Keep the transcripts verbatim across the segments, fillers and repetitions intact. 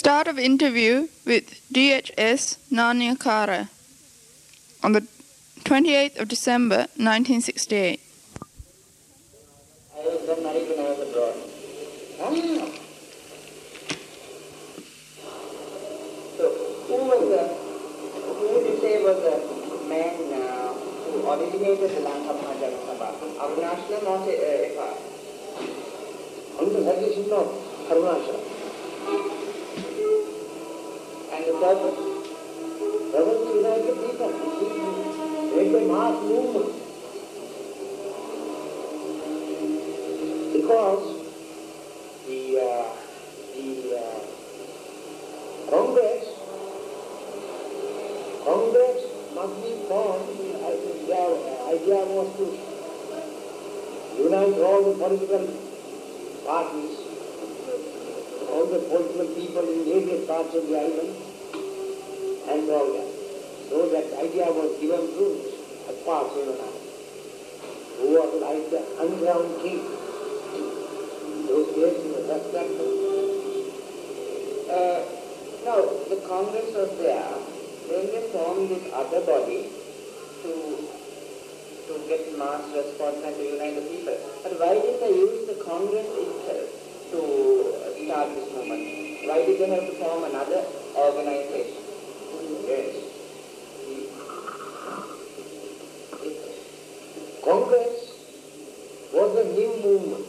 Start of interview with D H S Nanayakkara on the twenty-eighth of December nineteen sixty-eight. I was got married when I was abroad. Ah. So, who was the, who would you say was the man uh, who originated the Lanka Mahajana Sabha? Arunashalam or F R? On the suggestion of Arunashalam. And the purpose? Purpose to unite the people. Make a mass movement. Because the, uh, the uh, Congress, Congress must be formed. I think their idea was to unite all the political parties, all the political people in various parts of the island, and all that. So that idea was given to Akbar Sevananda, who was like the underground king. Those days in the first chapter. Uh, now, the Congress was there, then they formed this other body to to get mass response and to unite the people. But why did they use the Congress itself to start this movement? Why did they have to form another organization? Yes. Congress was a new movement.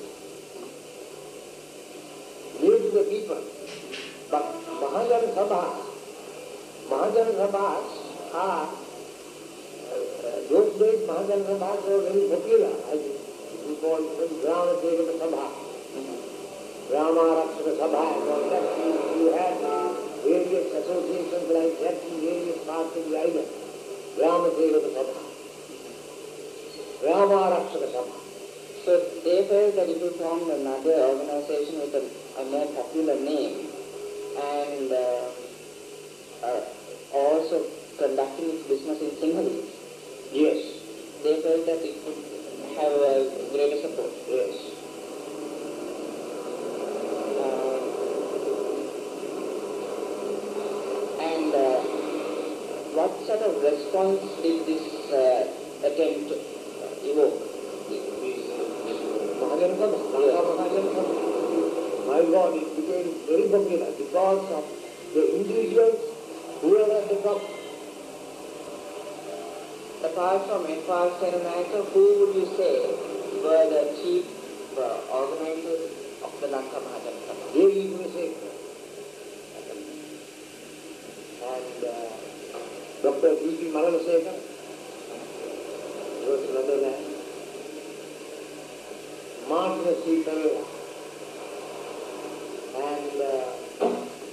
New to the people. But Mahajana Sabhas, Mahajana Sabhas are, uh, those days Mahajana Sabhas were very popular. I think we call them Grama Sevaka Sabha, Grama Rakshaka Sabha, and all that. You had various associations like that in various parts of the island. Grama Sevaka Sabha, Grama Rakshaka Sabha. So they felt that if you formed another organization with a, a more popular name and uh, uh, also conducting its business in Sinhalese, Yes. they felt that it would have a greater support. Yes. Uh, and uh, what sort of response did this uh, attempt uh, evoke? Mahajana Sabha, Lanka Mahajana Sabha. My God, it became very popular because of the individuals who were at the top. Apart from F R Senanayaka, who would you say were the chief uh, organizers of the Lanka Mahajana Sabha? They used to say, and uh, Doctor B P Malavasekar was another man. Martin C. Perera, and uh,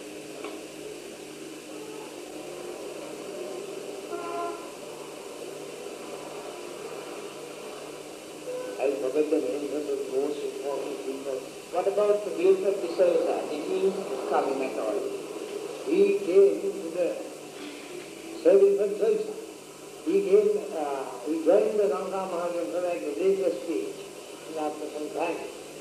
I forget the names of the most important people. What about Wilfred de Souza? Did he come in at all? He came to the service of Souza. He came, uh, he joined the Lanka Mahajana Sabha at the latest stage. After some time.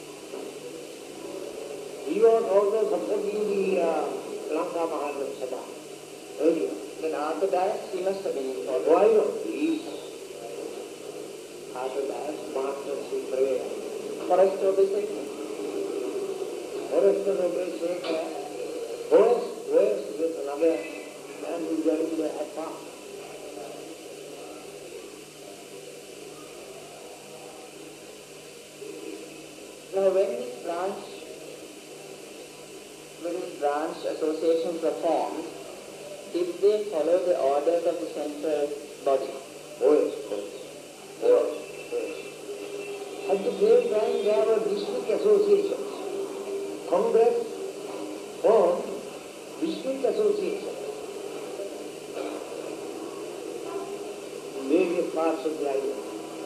He was also supporting the uh, Lanka Mahajana Sabha earlier. Then after that, he must have been involved. Why not? He is. After that, Master C. Perera. Forrest Obiseki? Forrest Obiseki. Forrest, Forrest is another man who joined the F R. Now, when these branch, when these branch associations were formed, did they follow the orders of the central body? Oh yes, oh yes. Oh yes. At the same time, there were district associations. Congress formed district associations in various parts of the island.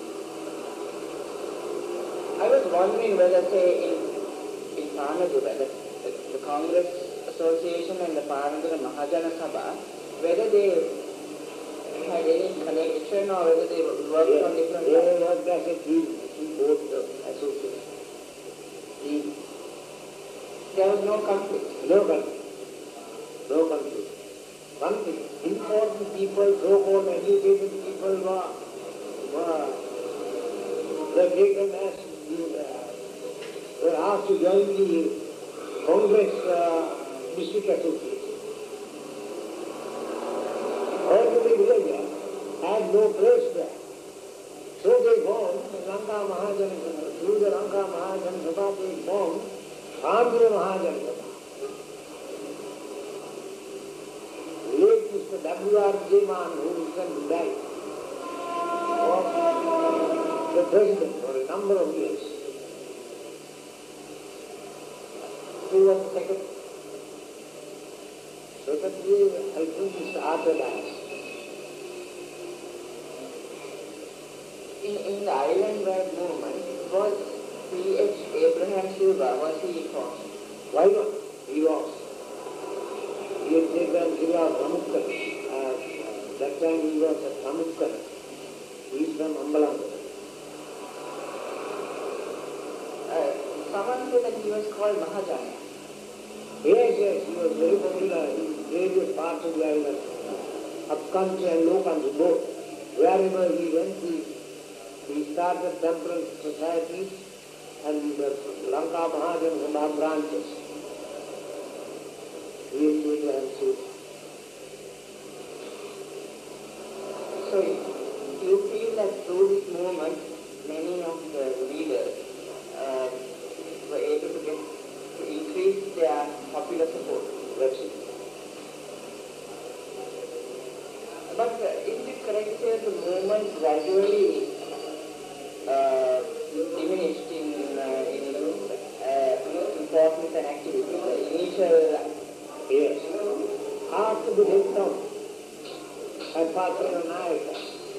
I was wondering whether, say, in, in Panadura, the, the, the Congress Association and the Panadura Mahajana Sabha, whether they had any connection or whether they worked Yes, on different they lines. worked as a team in both the associations. Team. There was no conflict. No conflict. important people, so-called educated people were, were, were taken as, uh, were asked to join the Congress uh, district association. Ordinary villagers had no place there. So they formed the Lanka Mahajana Sabha. Through the Lanka Mahajana Sabha, they formed Andhra Mahajana Sabha. Late Mister W R Jayman, who recently died, was the president for a number of years. He was the secretary. Secretary, I think, Mister Arthur Das. In, in the island-wide movement, was C H Abraham Silva, was he involved? Why not? He was. He had taken Silva Pramukhar. Uh, that time he was a Pramukhar. He is from Ambalanga. Uh, someone said that he was called Mahajana. Yes, yes, he was very popular in various parts of the island, up country and low country, both. Wherever he went, he, he started temperance societies and the Lanka Mahajana Sabha branches. He is Abraham Silva. So you feel that through this movement, many of the leaders uh, were able to get to increase their popular support. That's it. But uh, is it correct here the movement gradually uh, diminished in, uh, in uh, importance and activity? The initial... Yes. After the death of Patara Nayaka,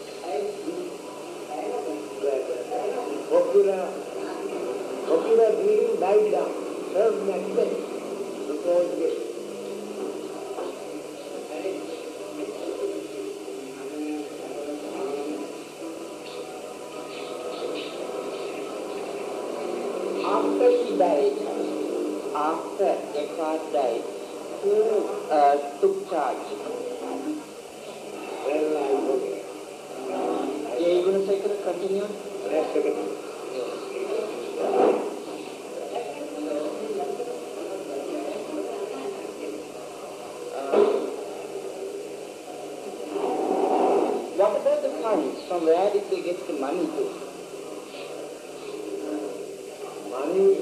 the popular, popular feeling died down. Served next day to close the gate. After he died, after Descartes died, who uh, took charge? Well, I know. Jay Gunasekara continued? Yes, second. What about the funds? From where did they get the money to? Money,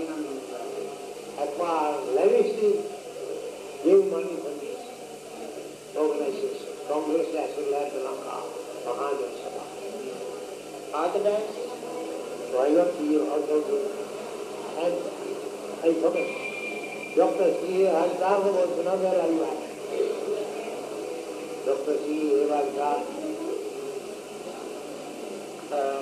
acquire, lavishly gave money for this organization, Congress as well as the Lanka Mahajana Sabha. Other than So I got to you also to, and I forget. Doctor C. Hajdar was another alive. Doctor C. Hajdar. uh,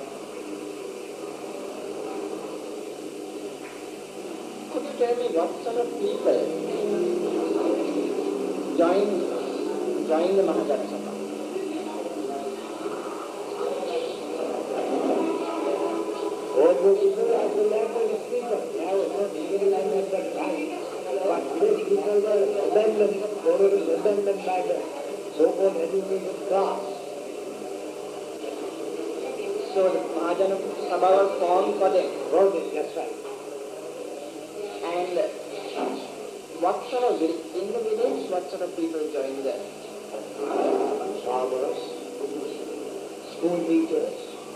could you tell me what sort of people joined, joined the Mahajana Sabha? All those people as the language speaker. There was not even language at that time. But these people were abandoned, or abandoned by the so-called educated class. So the Mahajana Sabha was formed for them. For them, that's right. And what sort of, in the village, what sort of people joined there? Farmers, school teachers,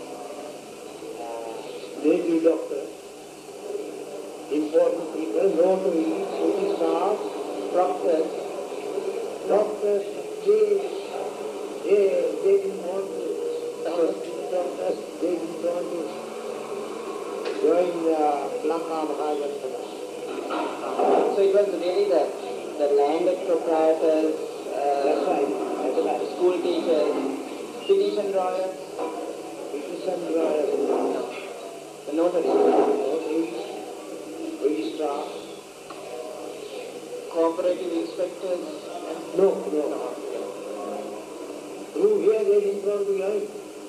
native doctors, important people, notaries, city staff, Proctors. doctors, they, they, they didn't want to, doctors, they didn't want to join uh, Lanka Mahajana Sabha. So it was really the, the land proprietors, uh, That's right, that's right. school teachers, petition lawyers, Petition lawyers, the notaries, notaries, registrar. cooperative inspectors, No, no. Through here they didn't want to join.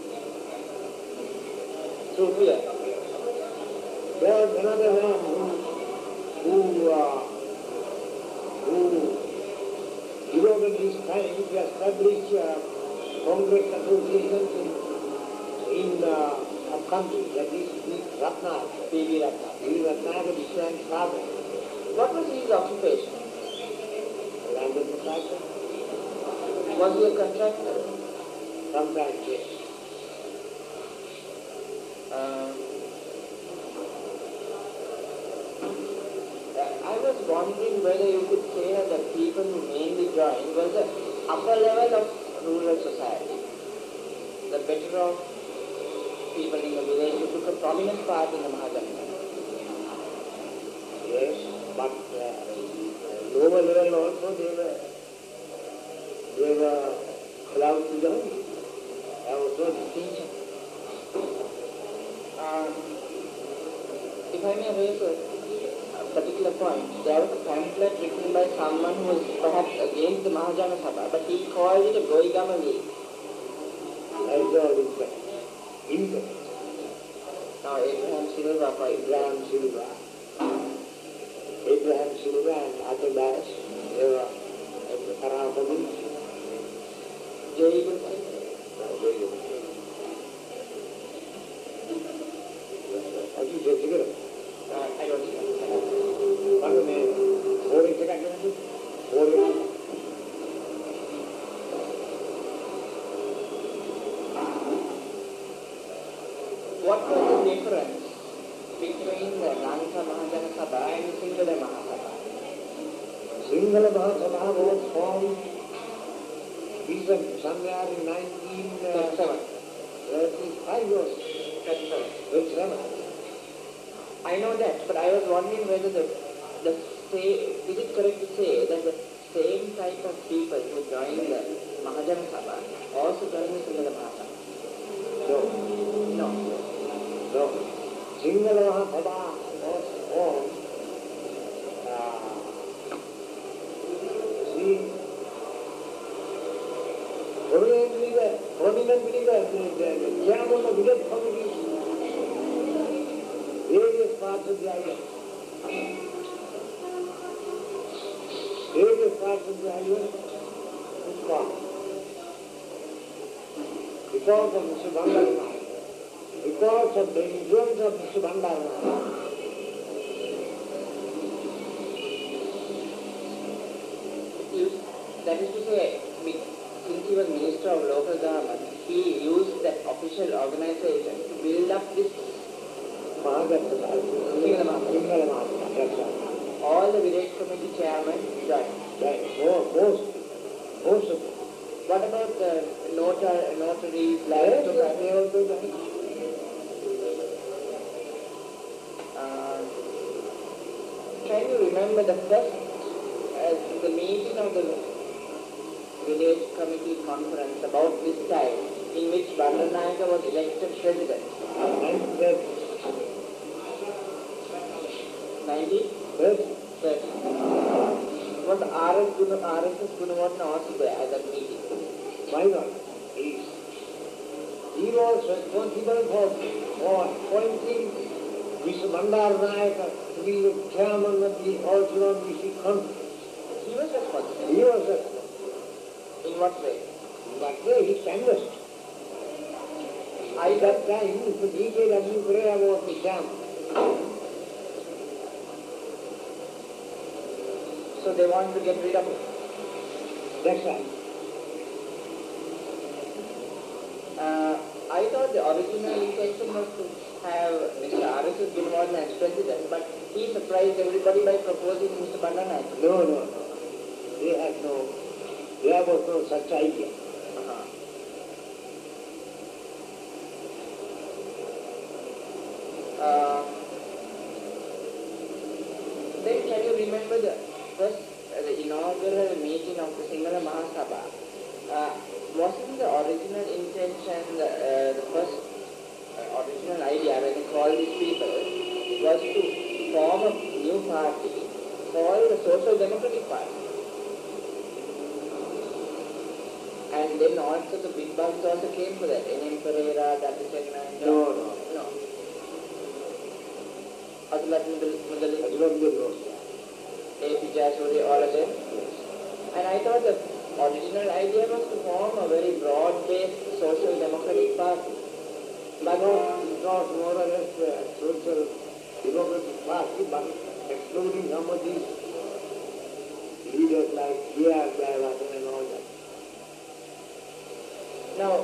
through here. There was another man who, who, uh, who devoted his this time to establish uh, Congress associations in, in uh, a country, that is Ratnayaka, P V Ratnayaka. P V Ratnayaka Vishwan father. What was his occupation? Land contractor. Was he a contractor? Sometimes, yes. Uh, I was wondering whether you could say that the people who mainly joined was the upper level of rural society. The better off people in the village who took a prominent part in the Mahajana. Yes, but uh, lower level also they were, they were allowed to join. There was no distinction. Uh, if I may raise a particular point, there was a pamphlet written by someone who was perhaps against the Mahajana Sabha, but he called it a Goigama League. That is all incorrect. Incorrect. Now Abraham Silva, for Abraham Silva, Abraham Silva and Atadas, they were at the Karapadi. Jay Gulsen. What is your figure? Uh, I don't know. One minute. Four inches, I can do. Four inches. What was the difference between the Nanta Mahajana Sabha and the Sinhala Mahasabha? Sinhala Mahasabha was formed recently, somewhere in nineteen thirty-five or thirty-seven. thirty-seven. I know that, but I was wondering whether the, the say, is it correct to say that the same type of people who joined the Mahajana Sabha also joined the Sinhala Mahasabha? No. No. No. Sinhala Mahasabha was formed, uh, see, originally the prominently the, the, the chairman of village committee, various parts of the island. Various parts of the island was formed. Because of Mister Bandaranath, because of the influence of Mister Bandaranath, That is to say, since he was Minister of Local Government, he used that official organization to build up this Mahajana Sinhala Mahasabha. That's right. All the village committee chairmen joined. Right. Most, most, most of them. What about the notar, notaries, Yes, land yes, they also joined. uh, Can you remember the first, uh, the meeting of the village committee conference about this time, in which Bandaranaike was elected president? And that, nineteen thirty. Was R S Gunu, R S S Gunawardena also there at that meeting? why not? He, he was responsible for, for appointing Mister Bandaranaike to be the chairman of the All-Ceylon District Conference. He was responsible. He was responsible. In what way? But way he canvassed. At that time, Mister D K W Pereira was the chairman. So they wanted to get rid of it. That's right. Uh, I thought the original intention was to have Mister R S S Gunawardena as president, but he surprised everybody by proposing Mister Bandaranaike. No, no, no. They had no, there was no such idea. Uh-huh. Uh, then can you remember the first, uh, the inaugural meeting of the Sinhala Mahasabha? Uh, wasn't the original intention, the, uh, the first uh, original idea when they called these people was to form a new party called the Social Democratic Party? And then also the big bugs also came for that. N M Pereira, Dattachenna, and No, no. no. Abdullah Mudalli, That was the law. A P Jayasuri, all of them. And I thought the original idea was to form a very broad-based social democratic party. But No, it's not more or less a social democratic party, but excluding some of these leaders like G R Jayawardena and all that. now,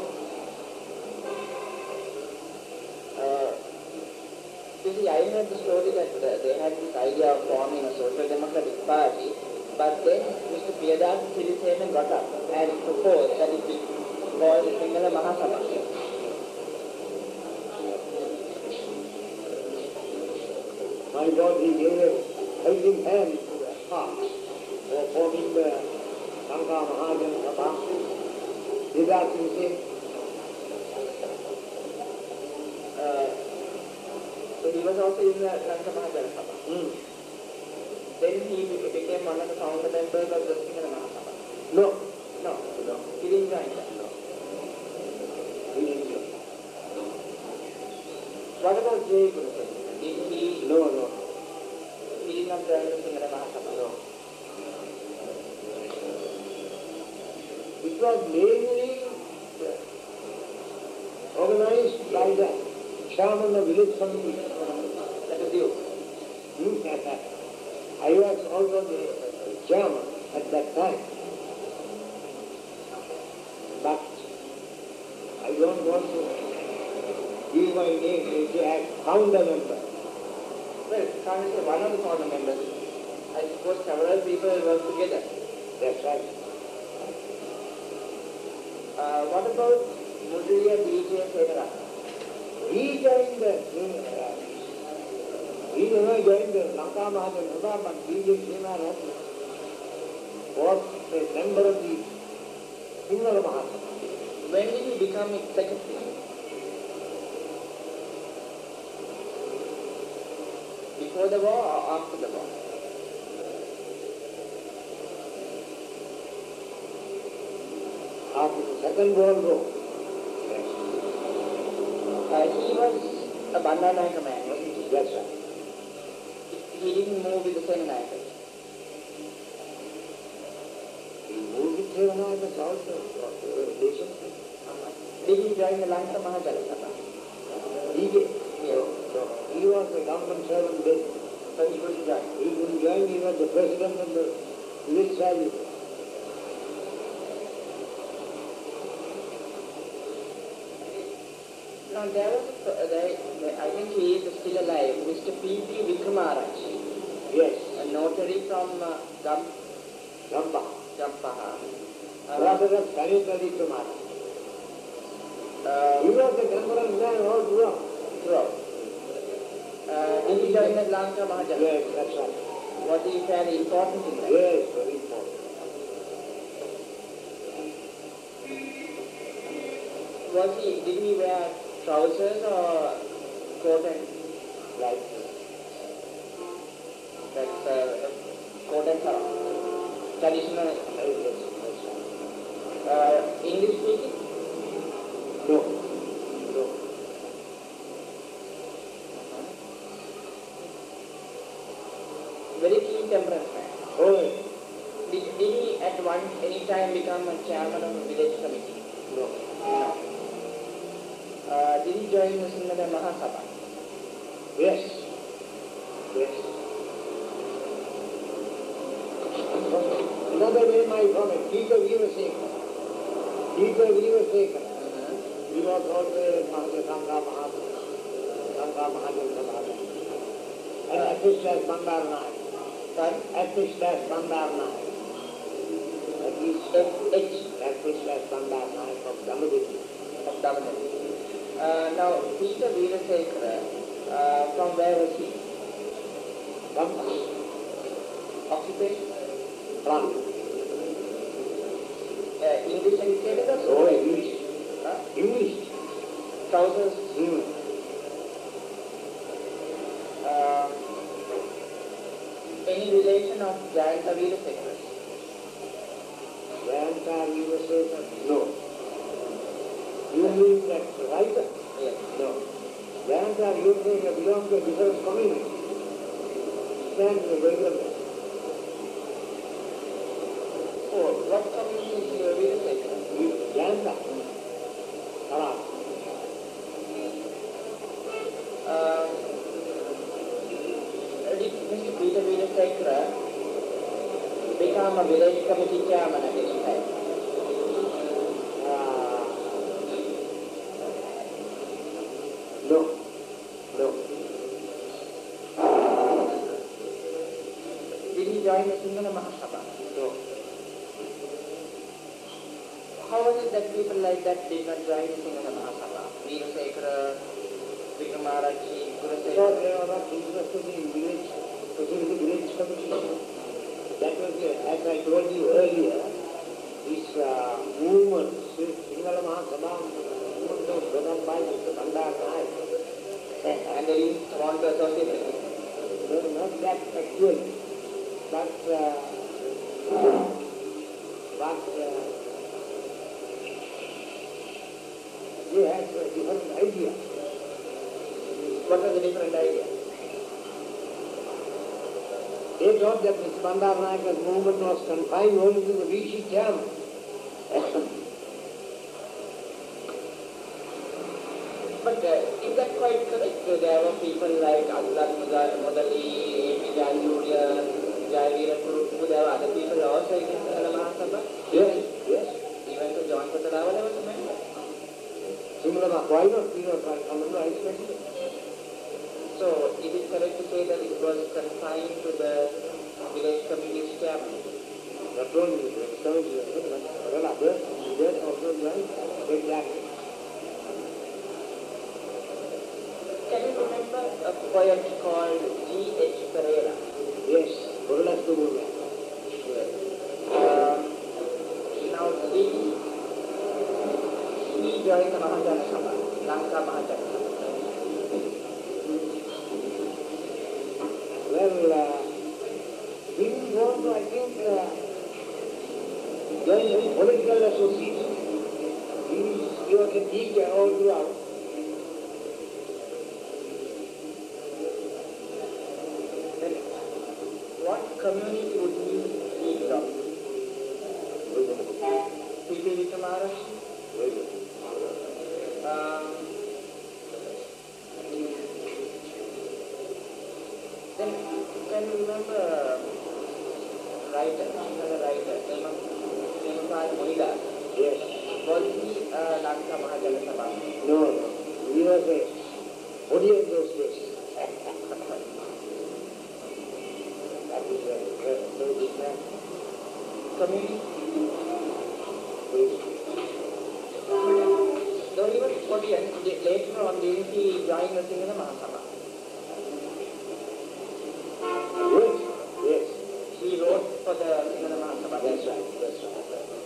uh, you see, I heard the story that uh, they had this idea of forming a social democratic party, but then Mister Priyadas Sirisena got up and proposed that it be called the Sinhala Mahasabha. My God, he gave a helping hand to the heart for forming the Lanka Mahajana Sabha. Priyadas Sirisena. Uh, so he was also in the Lanka Mahajana Sabha. Hmm. Then he became one of the founder members of the Sinhala Mahasabha. No, No, no, he didn't join that. No. he didn't do it. What about J. Guruprasad? Did he, No, no. he did not join the Sinhala Mahasabha? No. It was mainly organized by the chairman of village committee. That was you. Hmm? I was also the chairman at that time. But I don't want to give my name as founder member. Well, can't say one of the founder members. I suppose several people work together. That's right. Uh, what about Mudaliya D J Senara? He joined the, uh, he never joined the Lanka Mahajana Sabha, but D J Senara was a member of the Sinhala Mahasabha. When did he become its secretary? Before the war or after the war? After the Second World War. Yes. Uh, he was a Bandanayaka man, wasn't he? That's right. He didn't move with the Senanayaka. He moved with Sevanayaka also, uh, recently. Did he join the Lanka Mahajana Sabha? He did. Yes. So, he was a government servant then. So he couldn't join. He couldn't join, he was the president of the village service. Now there was, a, there, there, I think he is still alive, Mister P P Vikramaraj, Yes. a notary from uh, Gam, Gamba. Gampaha. Uh, Brother of Sanitary Kumar. uh, He was a temperance man all throughout. throughout. Uh, did he join the Lanka Mahajana? Yes, that's right. Was he fairly important in that? Yes, very important. Was he, did he wear trousers or coat and, Like, that's uh, coat and sarong? Traditional, yes, that's right. uh, English speaking? No. No. Very keen temperance man. Oh, yes. Did, did he at one, any time become a chairman of a village committee? No. No. Uh, did he join the Sinhala Mahasabha? Yes. Yes. Another name I forget, Peter Veerasekar. Peter Veerasekar. He was also a Master Lanka Mahasabha. Lanka Mahajana Sabha. And assistant Bandar Naik. Sorry? Assistant Bandar Naik. That is H, H assistant Bandar Naik of Damodari. of Davanagari. Uh, now, Peter Veerasekara, uh, from where was he? Gamba. Occupation? Plant. Uh, English educated or Oh, so? English. Huh? English. Trousers? Hmm. Uh, any relation of Jayanta Veerasekara? Jayanta Veerasekar? No. You mean that writer? Yes. No. Jayanta Veerasekar belongs to a different community. Stands in a regular way. Oh, what community Santa. Salah. Uh, did Mister Peter Wiener become a village committee chairman at any time? Uh, no. No. Did he join the Sinhala Mahasabha? No. How was it that people like that did not join the Sinhala Mahasabha? Veerasekara, Vikramarachi, Because Gurasekara. they are not interested in village, especially village committee. That was, uh, as I told you earlier, this uh, movement, Sinhala Mahasabha movement was run by Mister Bandar Naik. And they didn't want to associate with him. No, not that actually, but, uh, but uh, he has a different idea. What was the different idea? They thought that Mister Bandar Naik's movement was confined only to the Rishi chairman. But uh, is that quite correct? So there were people like Azad Mudali, A P Jaljuria, Jayavira Kurupu, there were other people also in Sinhala Mahasabha? Yes, yes. Even to John Patalawa was a member. Similar, why not? We are coming to ice president. So is it correct to say that it was confined to the village committee's chairman? Not only the committee, but all others, leaders also joined. Exactly. Can you remember a poet called G H Pereira? Yes, Burlas to Burlas. Um, now, did he join the Mahajana Sabha, Lanka Mahajana Sabha? Well, uh, he was, I think, uh, joined a political association. He, he was a teacher all throughout. Then, what community would he speak from? P P Vikramarachi? Um, then, can you remember a writer, another writer, Nemapal Munida? Yes. Was he a Lanka Mahajana Sabha? No, no. He was a body of those days. That is a very, very big man. Community? Though he was Korean, later on didn't he join the Sinhala Mahasabha? Yes, yes. He wrote for the Sinhala Mahasabha. That's right, that's right.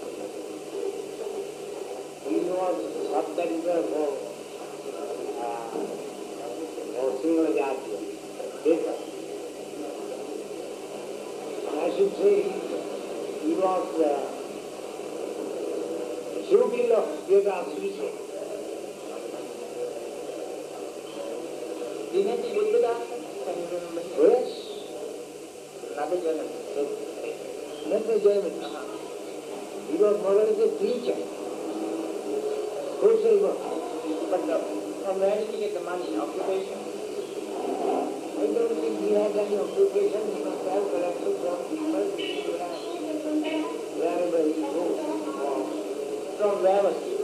He was sub-editor for, uh, for Sinhala Jatiya paper. And I should say, he was the pupil of Vedas Vishe. Dineti Buddhadasa, can you remember him? Yes, Another journalist. not the German. Uh-huh. He was more or less a preacher. Social work. But uh, from where did he get the money? Occupation? I don't think he had any occupation. He must have collected from people wherever he goes. From where was he?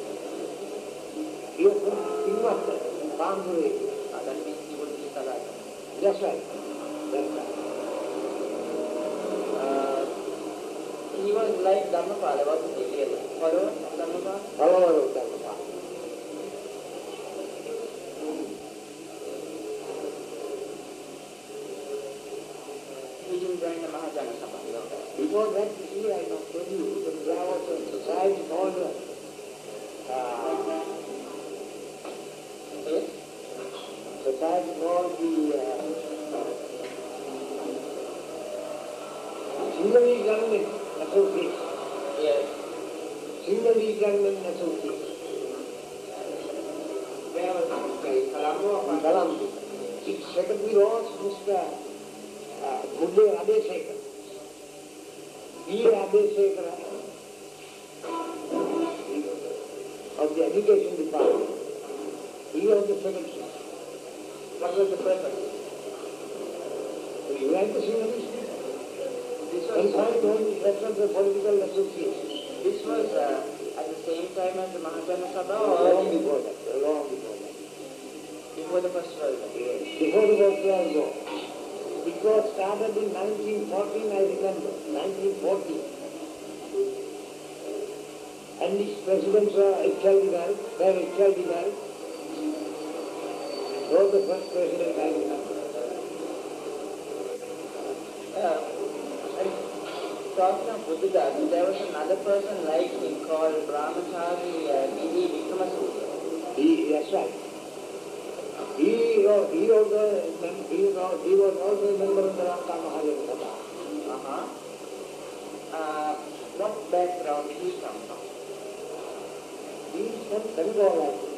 He was from Timata, Bamburi. Uh, that means he would be Salai. That's right. That's right. Uh, he was like Dhammapala, wasn't he? Really? Follower of Dhammapala? Follower of Dhammapada. He didn't join the Mahajana Sabha. You know that. Before that, you see, I must tell you, that there was a society called uh, Yes? society called the uh, Singali Government Association. Yes. Singali Government Association. Where was he? Colombo In or Colombo. Its secretary was Mister Uh, Mulle Adesekar. B. Adesekar. He was a the education department. He was the secretary. What was the purpose? To unite the Sinhalese people. This And was, find all the sections of political association. this was uh, at the same time as the Mahajana Sabha Long or before that. Long before that. before the First World War? Before the First World War. It was started in nineteen fourteen, I remember. nineteen fourteen. And its presidents were H L Dival, were H L Dival. Was the first president I remember. Uh, and talking of Buddhadasa, there was another person like him called Brahmachari uh, Bidi Vikramasuriya. He, that's right. He, uh, he, was a, he, was, he was also a member of the Lanka Mahajana Sabha. Uh-huh. Uh, what background did he come from? He is from Bengal, I think.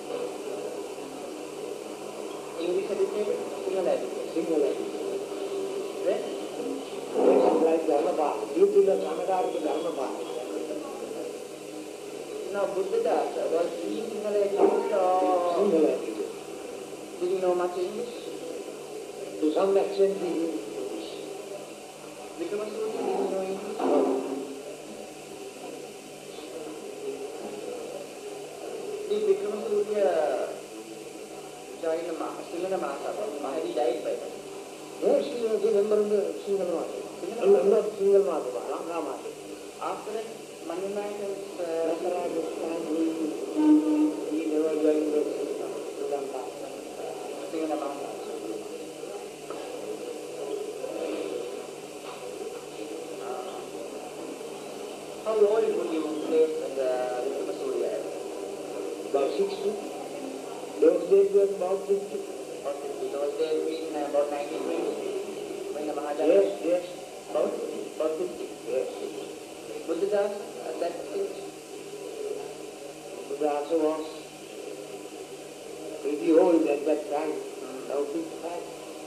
English educated, Sinhala educated. Single education. Then, It's like Dharmapad. Due to the Samadarika Dharmapad. now Buddhadasa, was he Sinhala educated or Single education. did he know much English? To some extent, he is. Vikramasuriya, did he know English? Did Vikramasuriya join the Ma- Sinhala Mahasabha? Mahadi died by then. Yes, he was a member of the Single Mahasabha. A member of Single Mahasabha, Lanka Mahasabha. After that, Manunnaika was uh, After I understand, he, he never joined the Sri Lanka. Sinhala Mahasabha. Uh, how old would you place when the Vikramasuriya About sixty. Those days were about fifty. or fifty? Those days been uh, about nineteen twenty when the Mahajana Yes, yes, about about fifty. yes. Buddhadasa at that age. Buddhadasa was pretty old at that time. Now fifty-five.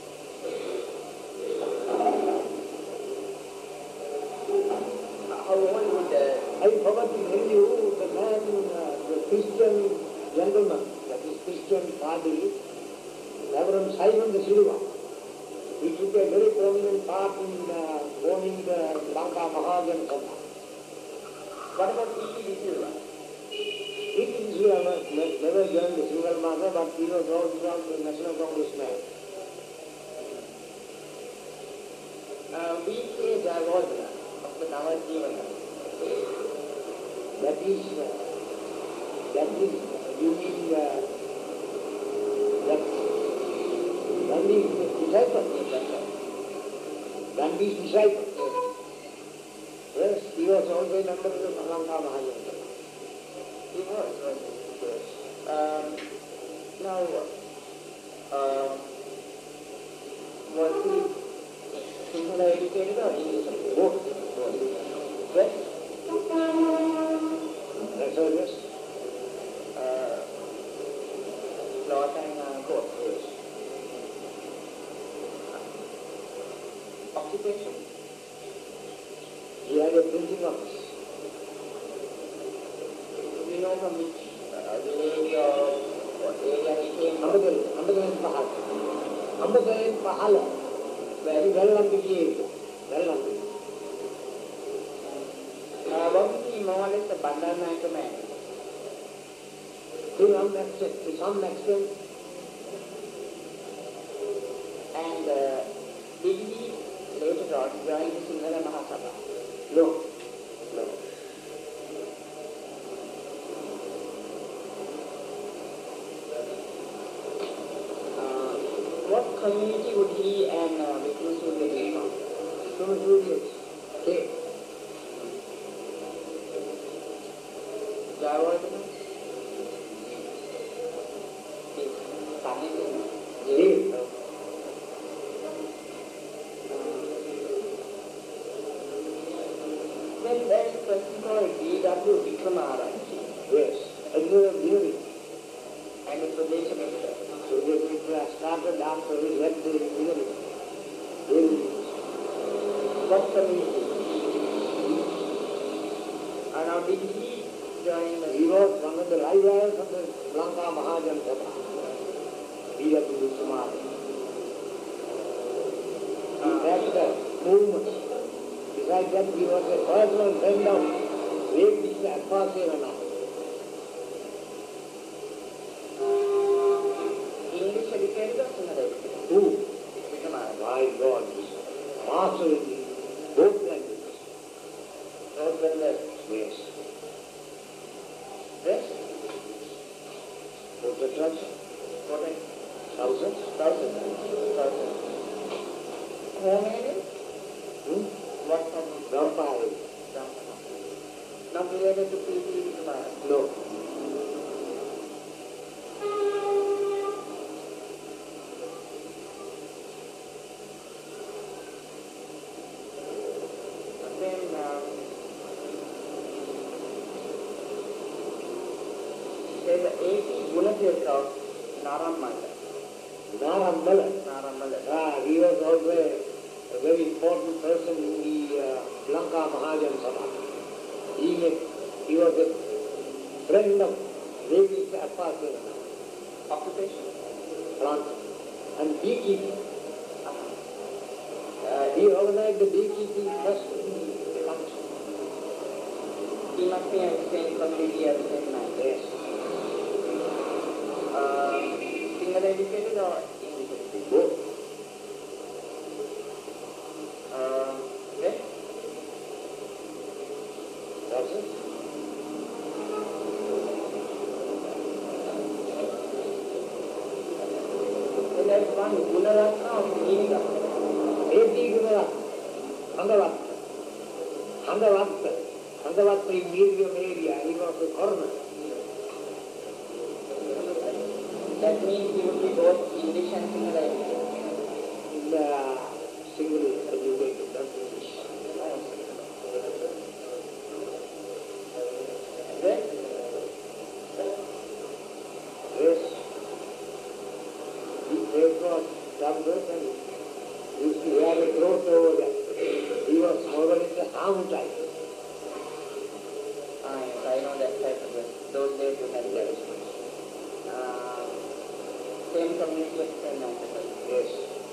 How old would the I forgot to tell you, the man, uh, the Christian gentleman, that is Christian Padri, Reverend Simon de Silva, he took a very prominent part in uh, forming the Lanka Mahajana Sabha. what about P P De Silva? He didn't never, never joined the Single Mahasabha, but he was also the National Congress man. Uh, V K Jayawardena of the Navajivana. That is, uh, that is, you mean, uh, that Gandhi's disciple. Gandhi's disciple. Yes, he was also a member of the Lanka Mahajana. He was, was yes. Um, now, uh, was he Sinhala educated or English educated? Both. Yes. That's all, yes. Uh, law and uh, court. Yes. Occupation. He had a printing office. You know from which uh, village or what area he came from? Ambadal, Ambadal and Pahal. Ambadal and Pahal. Very well understood. Well understood. Uh, wasn't he more or less a Bandaranaike man? To some extent, to some extent, And uh, did he later on join the Sinhala Mahasabha? no. No. Uh, what community would he and uh, Vikramasuriya be from? So Julius. Okay. Jayawardena? His son is in Yes. jail. Then there is a person called D W Vikramaharaj Yes. And you have hearing. and a Pradesh Minister. So they will started after he left the hearing. Hearing. What community? And now did he join the... He was one of the rivals of the Lanka Mahajan Sabha. He had to do smart. He had the movement. Besides that, he was a personal friend of Vedic Akasevana. English educated or Sinhala educated? Who? Vikramaditya. My God, master in both languages. Both languages. Yes. Yes? What's the church? What? Thousands? Thousands. Thousands. How many? Hmm? What kind of... Vampire. Not related to P T Vikramaditya? No. There's an eighty Gunathirtha of Narammala. Narammala. Narammala. Ah, he was also a, a very important person in the uh, Lanka Mahajan Sabha. He, he was a friend of Devi Apasena. Occupation? Planter. And beekeeping. Uh, he organized the beekeeping trust in the country. He must be in the same community as the same man. Yes. Uh, Sinhala educated or English educated? Both. Uh, yes? That's it. Then there's one Gunaratna of Nilika. eighty Gunaratna. Handavatta. Handavatta. Handavatta in medium area. He was a coroner. That means he would be both English and Sinhala educated. In the single educated, that's English. Yes? Yes. He came from Dublin and used to have a throat over there. He was more in the harm type. Ah, yes, I know that type of it. Those days you had that. Uh, same community as same ancestors. Yes.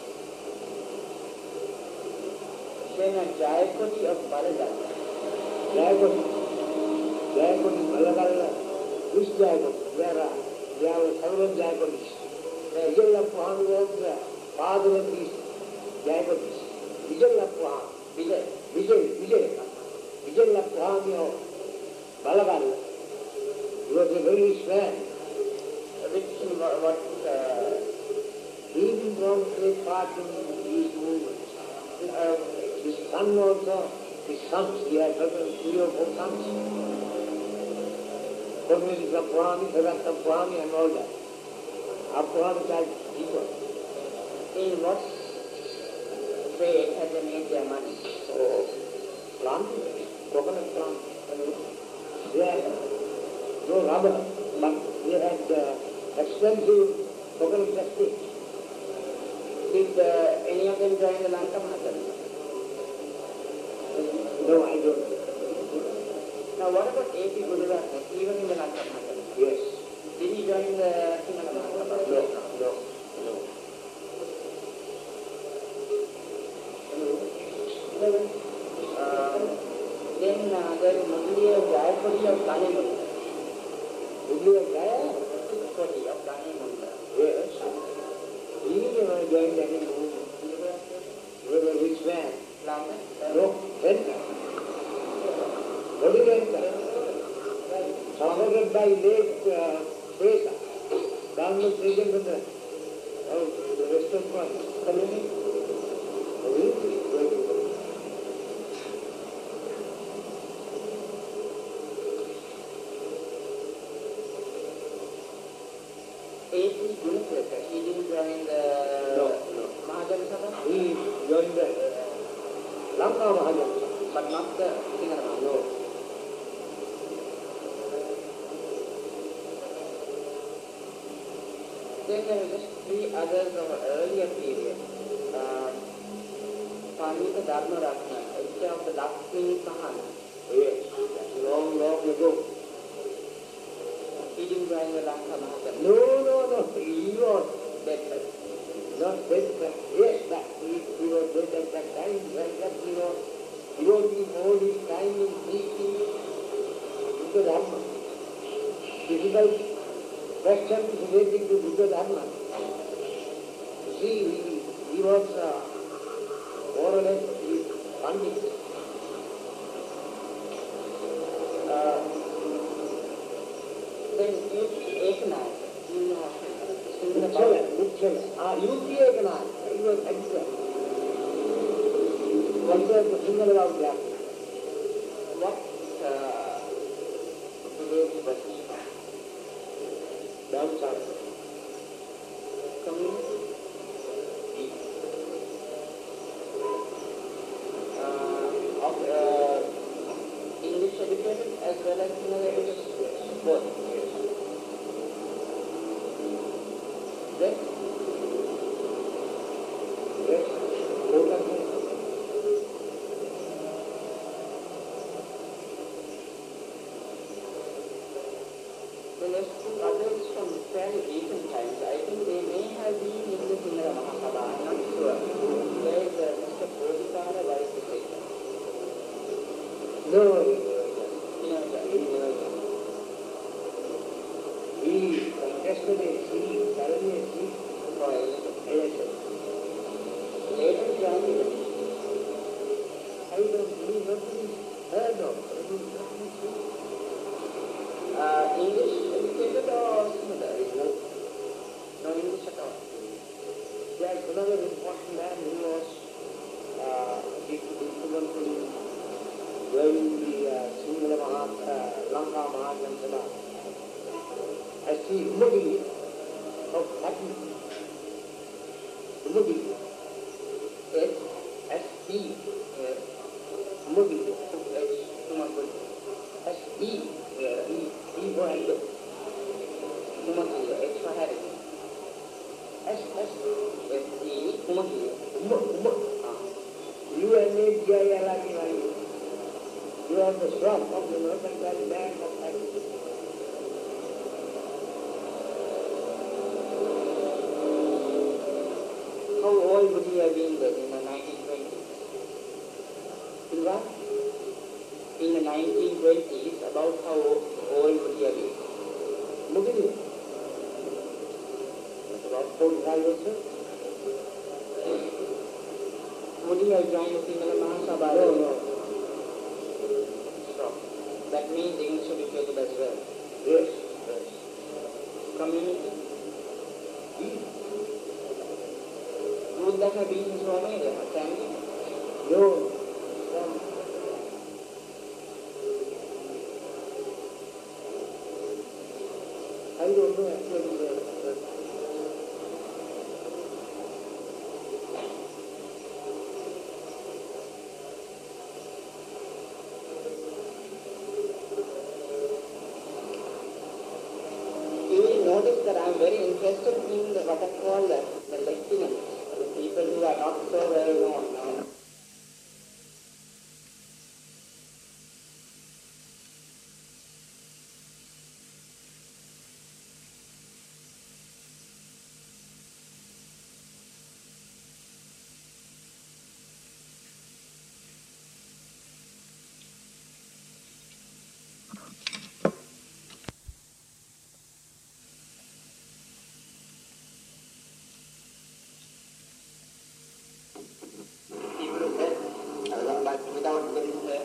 Then a Jayakoti of Baladala. Jayakoti. Jayakoti, Malagalla. Which Jayakoti? There are, there are several Jayakotis. Vijayappan was the father of these Jayakotis. Vijayappan. Vijay. Vijay, Vijay. Vijayappan of Balagalla. He was a very rich man. Which, what, what uh, He didn't want to take part in these movements. uh, His son also, his sons, he had certain three or four sons. Community Sapurani, Sagat Sapurani and all that. Apurani type people. in what way had they made their money? So, planting, coconut planting. They had no rubber, but they had uh, expensive coconut estate. Did uh, any of them join the Lanka Mahajan? No, I don't. Now what about A P Gujaratna? He was in the Lanka Mahajan. Yes. Did he join the Sinhala Mahajan? No, no, no. Uh, then uh, there is Mudliya Jayakoti of Kanimunda. Mudliya Jaya? Koti of Kanimunda. Yes. He never joined any movement. He was a rich man. Lanka? No, renter. What is renter? Supported by late uh, Fresa, government agent of the, of the Western Front. Community? Community? A P Gunathirtha, he didn't join the No, no. Mahajan Sabha, He joined the Lanka Mahajan. but not the Sinhala Mahajan. No. Then there are just three others of an earlier period. Uh, Pandita Dharmaratna, editor of the Lakshmi Kahana. Yes, long, long ago. the Lanka Mahakam. No, no, no. He was Dead. not dead, but yes, but he, he was dead at that time. When that he was devoting all his time in preaching Buddha Dharma. Difficult questions relating to Buddha Dharma. See, he, he was uh, more or less his pandit. Uh, then U P Eknath, you know, student about Mitchell, Mitchell. Ah, U P Eknath. He was excellent. What was the singer about that? what uh, today's question? Down south. Community. Uh, of uh, English educated as well as Sinhala educated, both. Then, Yes. Both of them. the next two others from fairly recent times, I think they may have been in the Sinhala Mahasabha, I'm not sure. There is uh, Mister Bodhikara Vaisaketa. No, You know, the- he never did. He contested a seat, suddenly a seat for election. election. Later he joined the I don't believe nobody heard of. I mean, nobody seen. uh, English educated or Sinhala? No. No English at all. There's another important man who was uh, instrumental in driving the uh, Sinhala Maha, uh, Lanka Mahagranthana. As the Umagili of Patti. Umagili. Yes. S E. Yes. Umagili. H. Tumakul. S E. Yes. E. E for Edward. Tumakul. H for Harry. S S. S. E. Tumakul. Uma. Uma. Ah. U N A G I L I I. You are the son of the Mercantile Bank of Patti. How old would he have been then in the nineteen twenties? In what? In the nineteen twenties, about how old would he have been? Umagili. That's about forty-five or so. Would he have joined the Sinhala Mahasabha? No, no. So, that means English educated as well. Yes. Yes. Community. He. Would that have been his family? Family? No. Some. I don't know actually. The, the, You will notice that I am very interested in the, what I call the, the lieutenants, the people who are not so well known. Uh, people who said, uh, like without getting the,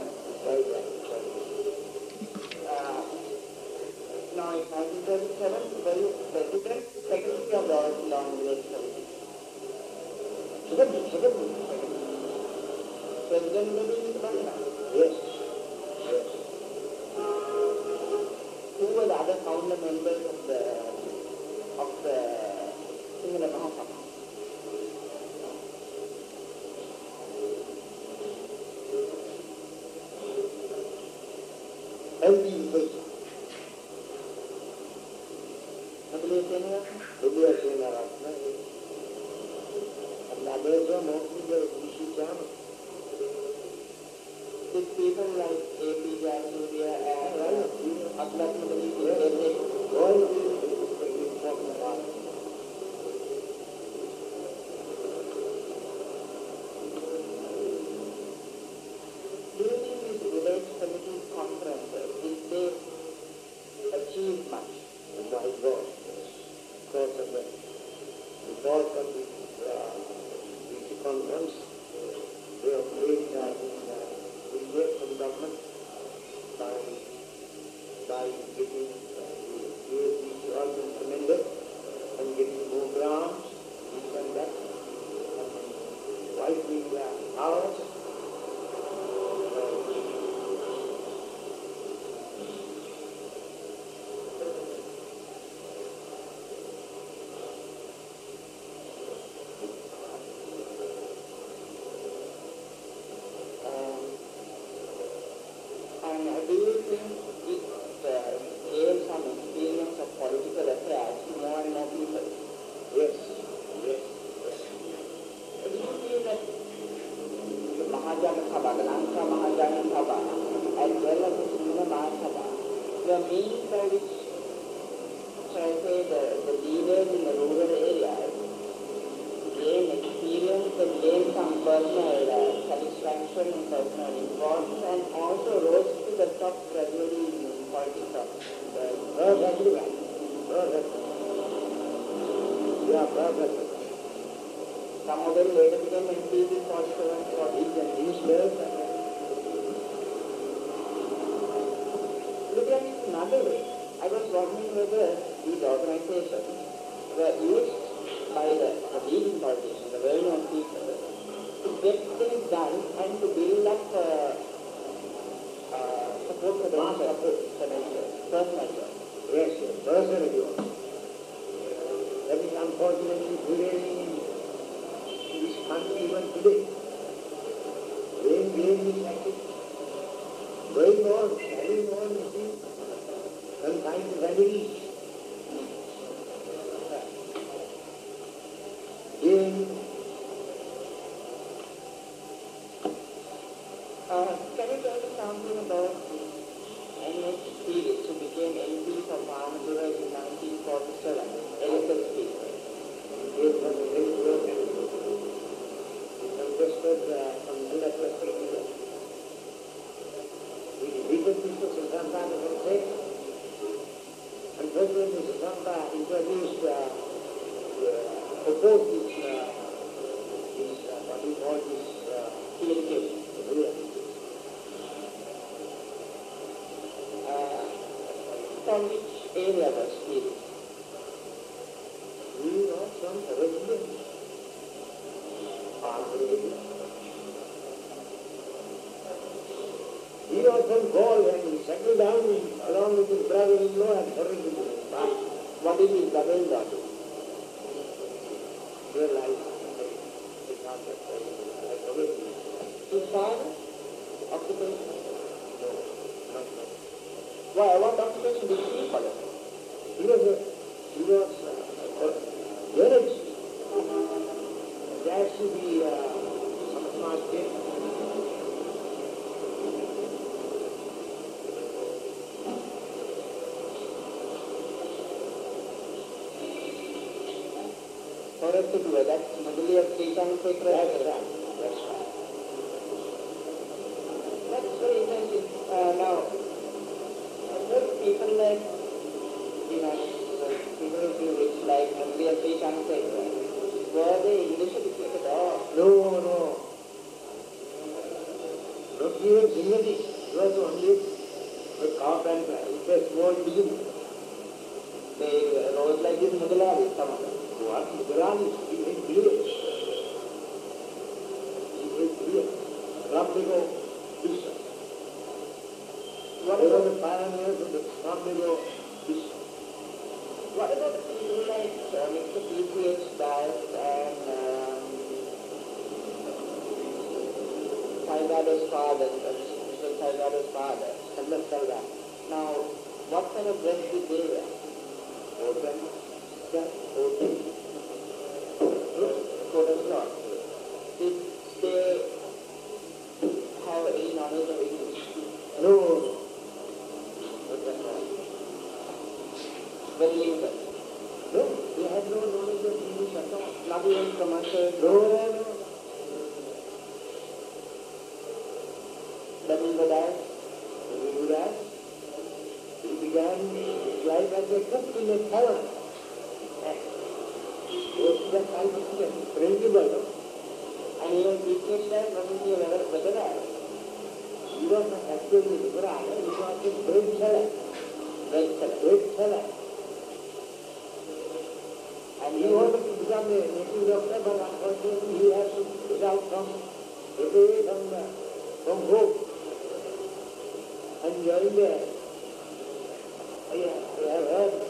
uh, now in nineteen thirty-seven, the President, Secretary of the All Long Village Committee. second, second. President will be Mister Bandha. Yes. Who were the other founder members of the of the Sinhala Mahasabha? L D U. W. Srinivasan? W S Srinivasan. And others were mostly the D C chairman. Did people like A P Jayasuriya and Right. Aklat Mudali, Yes. they All During these village committee conferences, did they achieve much? My God, of course, of the report of the uh, the conference, they have made uh, the work for the government by, by getting uh, the U S D C all implemented and getting more grants, this and that, and widening the hours. Um, and uh, do you think it uh, gave some experience of political affairs to more and more people? Yes, yes, yes. Do you feel that the Mahajana Sabha, the Lanka Mahajana Sabha, as well as the Srila Mahasabha, were means by which, shall I say, the, the leaders in the rural areas gain experience and gain some personal uh, satisfaction and personal importance and also rose to the top gradually in politics of the Perfectly right. Perfectly. Yeah, perfectly. some of them later became M Ps in forty-seven, forties and these years. Look at it another way. I was wondering whether these organizations were used by the, the leading politicians, the well-known people, to get things done and to build up uh, uh, support for themselves, for themselves, personal job. Yes, yes, personally also. That is unfortunately prevailing in this country even today. Blame, blame is active. Going on, carrying on, you see, some kind of vanities. Blame. Uh, can you tell me something about N H P, who became M P for Mahamadura in nineteen forty-seven, L S S P? It was a very broken. It contested uh, from Jilla perspective. The legal people in Santa Ana said, unfortunately, Santa introduced, uh, uh, proposed this, uh, this uh, what we call this, uh, Communication. rule. Uh, from which area was he? We are from residents. Farm area. He was from Gaul and he settled down along with his brother-in-law and settled with his farm. What did his brother-in-law do? Their life is not that way. I forget it. His father? Occupation? No, not that. Why, what occupation did he follow? He was a, he was uh, a village. There should be uh, some smart kid. Forest to do it. That's Mudali of Srichang Sekra. That's right. That's right. That's very interesting. Uh, now, what people like, you know, people who feel rich like Mudali of Srichang Sekra, were they English educated at all? No, no. Not even English. He was only a carpenter. It was a small business. They rose like this Mudalari, some of them. What? Gujarati, he went village. He went village. Ramdego business. What They were about, the pioneers of the Ramdego business. what about the people like uh, Mister P C H Das and um, Salgado's father, uh, Mister Salgado's father, Salgar Salga? Now, what kind of dress did they wear? Open. Yeah, open. Coat and cloth. Did they have any knowledge of English? No. Not that all. Very limited. No, they master? No, no. Then he would ask, He would ask. He began his life as a cook in a tavern. He was that kind of principle. and he was teaching that wasn't he a veteran? He was not actually a liberal, he was a great seller. Great fellow. Great seller. And He he wanted to become a native doctor, but unfortunately he had to get out from, get away from, uh, from home and join the, I have heard